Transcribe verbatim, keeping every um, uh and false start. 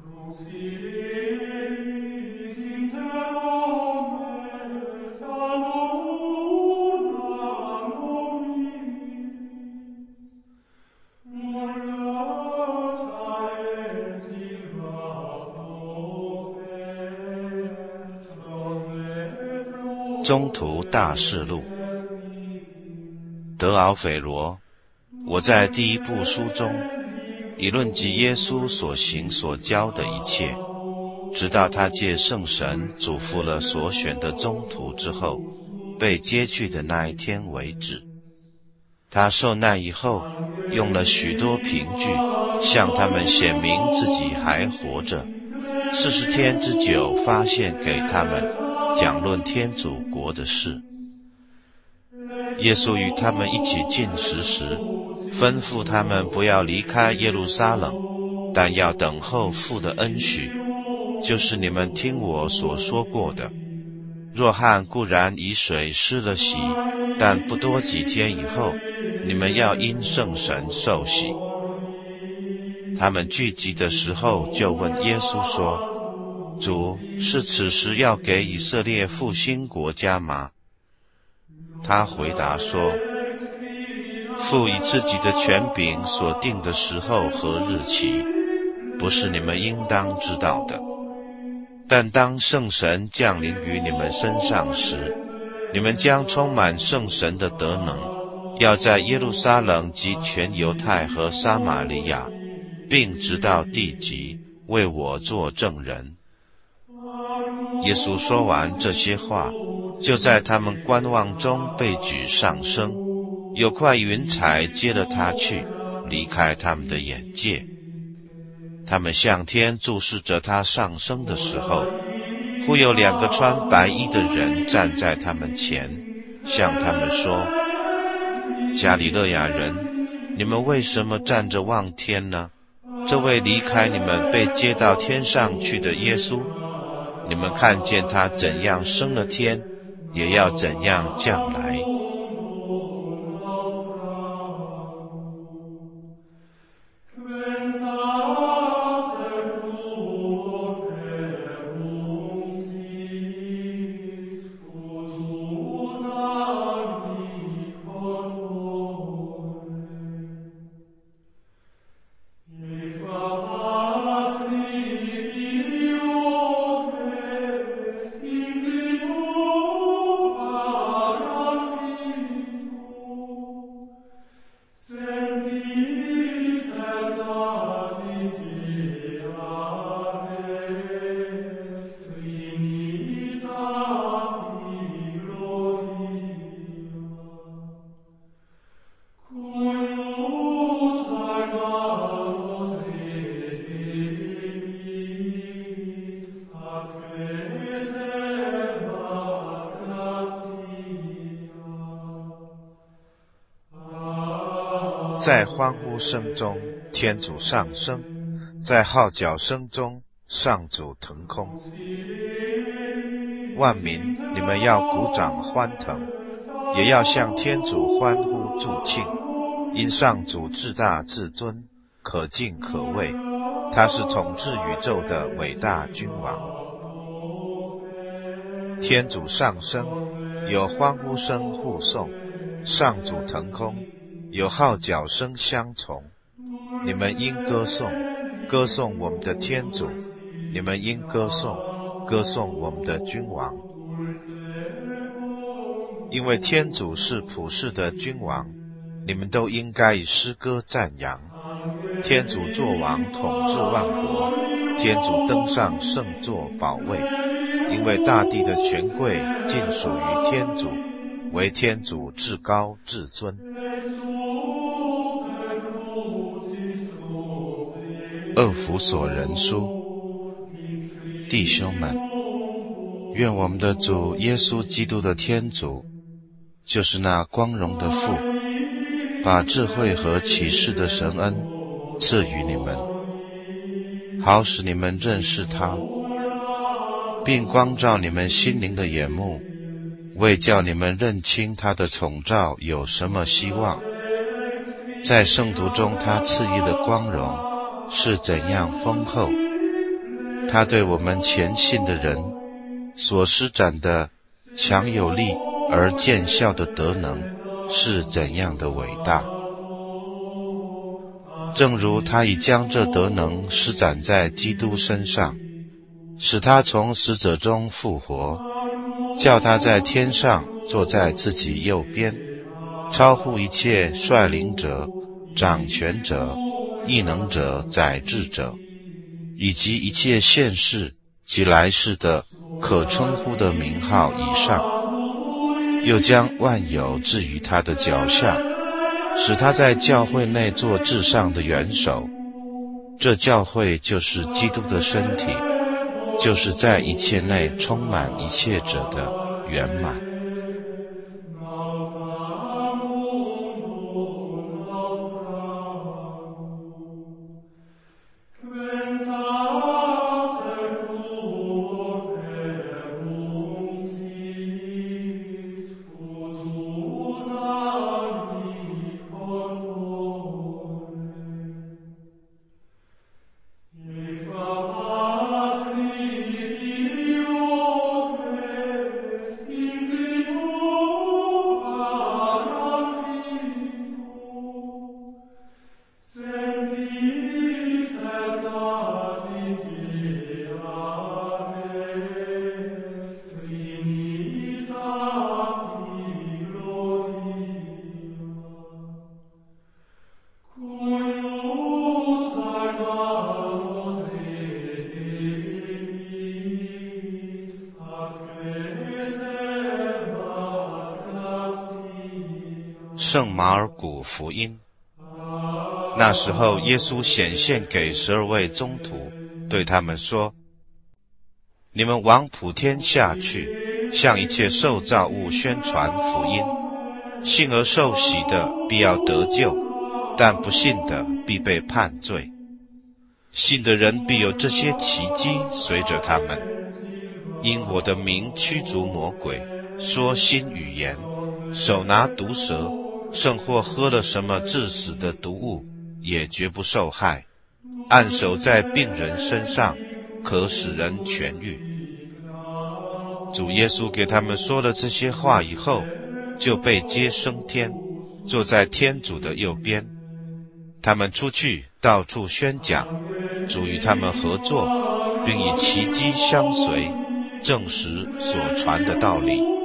中途大事录。德奥斐罗，我在第一部书中已论及耶稣所行所教的一切，直到他借圣神嘱咐了所选的宗徒之后被接去的那一天为止。他受难以后，用了许多凭据向他们显明自己还活着，四十天之久发现给他们讲论天主国的事。耶稣与他们一起进食时，吩咐他们不要离开耶路撒冷，但要等候父的恩许，就是你们听我所说过的。若翰固然以水施了洗，但不多几天以后，你们要因圣神受洗。他们聚集的时候，就问耶稣说：主，是此时要给以色列复兴国家吗？他回答说：父以自己的权柄所定的时候和日期，不是你们应当知道的。但当圣神降临于你们身上时，你们将充满圣神的德能，要在耶路撒冷及全犹太和撒玛利亚，并直到地极，为我做证人。耶稣说完这些话，就在他们观望中被举上升，有块云彩接了他去，离开他们的眼界。他们向天注视着他上升的时候，忽有两个穿白衣的人站在他们前，向他们说：加里肋亚人，你们为什么站着望天呢？这位离开你们被接到天上去的耶稣，你们看见他怎样升了天，也要怎样降来。在欢呼声中，天主上升；在号角声中，上主腾空。万民，你们要鼓掌欢腾，也要向天主欢呼祝庆，因上主至大至尊，可敬可畏，他是统治宇宙的伟大君王。天主上升，有欢呼声护送；上主腾空，有号角声相从。你们应歌颂，歌颂我们的天主；你们应歌颂，歌颂我们的君王。因为天主是普世的君王，你们都应该以诗歌赞扬。天主作王，统治万国；天主登上圣座宝位，因为大地的权贵尽属于天主，为天主至高至尊。厄弗所人书，弟兄们，愿我们的主耶稣基督的天主，就是那光荣的父，把智慧和启示的神恩赐予你们，好使你们认识他，并光照你们心灵的眼目，为叫你们认清他的宠召有什么希望，在圣徒中他赐予的光荣是怎样丰厚， 他对我们前信的人所施展的强有力而见效的德能是怎样的伟大。正如他已将这德能施展在基督身上，使他从死者中复活，叫他在天上坐在自己右边，超乎一切率领者、掌权者、异能者、宰治者，以及一切现世及来世的可称呼的名号以上，又将万有置于他的脚下，使他在教会内做至上的元首。这教会就是基督的身体，就是在一切内充满一切者的圆满。圣马尔谷福音。那时候耶稣显现给十二位宗徒，对他们说：你们往普天下去，向一切受造物宣传福音。信而受洗的必要得救，但不信的必被判罪。信的人必有这些奇迹随着他们，因我的名驱逐魔鬼，说新语言，手拿毒蛇，甚或喝了什么致死的毒物，也绝不受害。按手在病人身上，可使人痊愈。主耶稣给他们说了这些话以后，就被接升天，坐在天主的右边。他们出去到处宣讲，主与他们合作，并以奇迹相随，证实所传的道理。